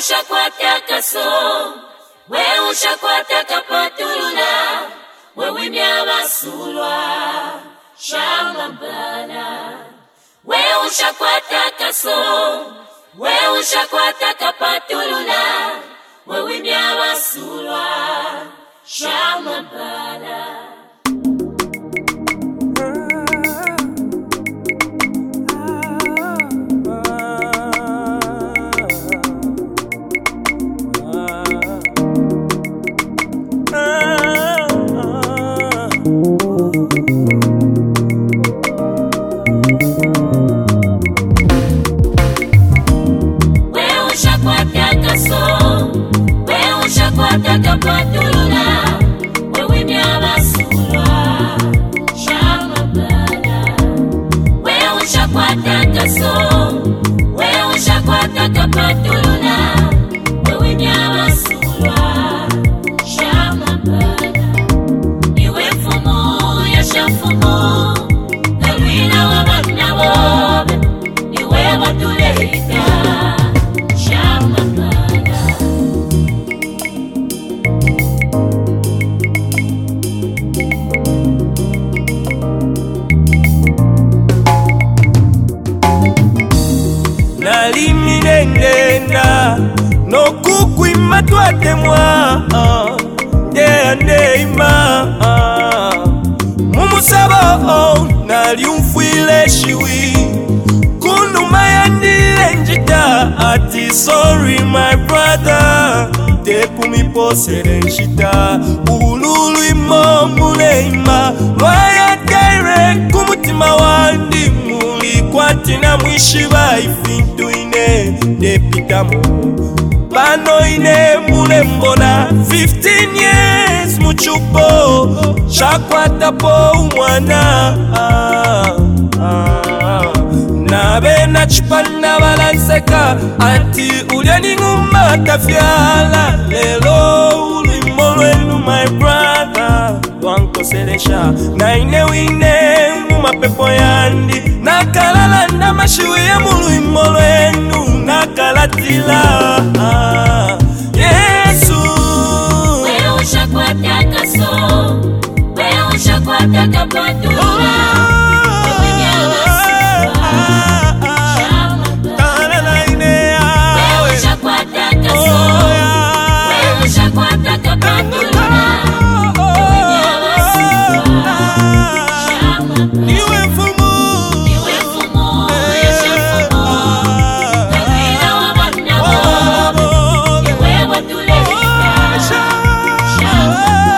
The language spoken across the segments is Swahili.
ushakwata kaso, we ushakwata kapatulula, we wimya basulwa, shamambala. We ushakwata kaso, we ushakwata kapatulula, we wimya basulwa, shamambala. Kapatulula, we wimya basulwa, shamambala. We ushakwata kaso, we ushakwata kapatulula, we wimya basulwa, shamambala. Iwe fumu ya shafumu, kalwina wa bana bobe, iwe batulehita, shamambala. Naliminenda no kukwima twatemwa ndeima mumusabo nali umfwile shiwi kunuma yandile njita ati sorry my brother tekumiposere nshita ululu imo muleima lwayakere kumutima wandi mulikwati na mwishiba ifintu depitamu bano ine mule mbona 15 years muchupo chakwata po umwana nabe na chipana balanseka ati uliani nguma tafyala lelo ulimo lwenu my brother wankoselesha na ine wine mumapepo yandi nakalala na mashiwe ya mulwimo lwenu nakalatila Yesu. We ushakwata kaso, we ushakwata kapatulula, we wimya basulwa, shamambala. We ushakwata kaso, we ushakwata kapatulula, we wimya basulwa, shamambala. Iwe fumu ya shafumu, kalwina wa bana bobe, iwe batulehita, shamambala.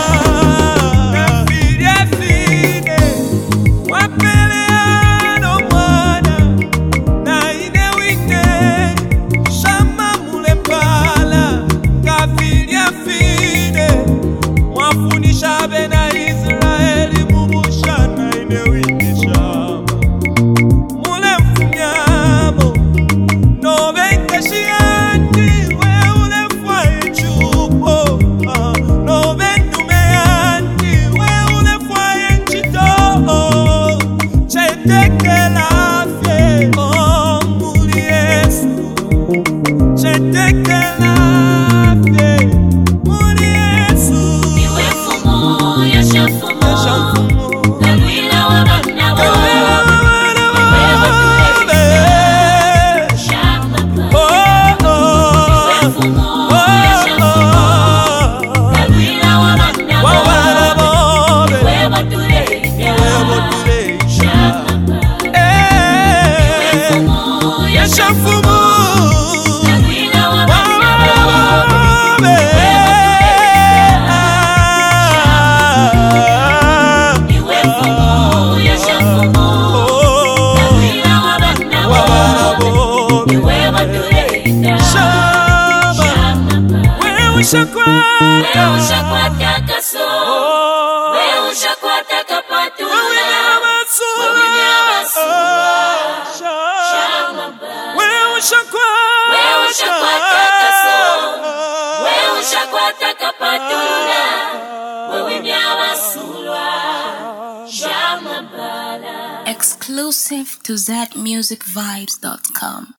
We ushakwata kaso, we ushakwata kapatulula, we wimya basulwa, shamambala. We ushakwata kaso, we ushakwata kapatulula, we wimya basulwa, shamambala. Exclusive to ZMusicVibes.com.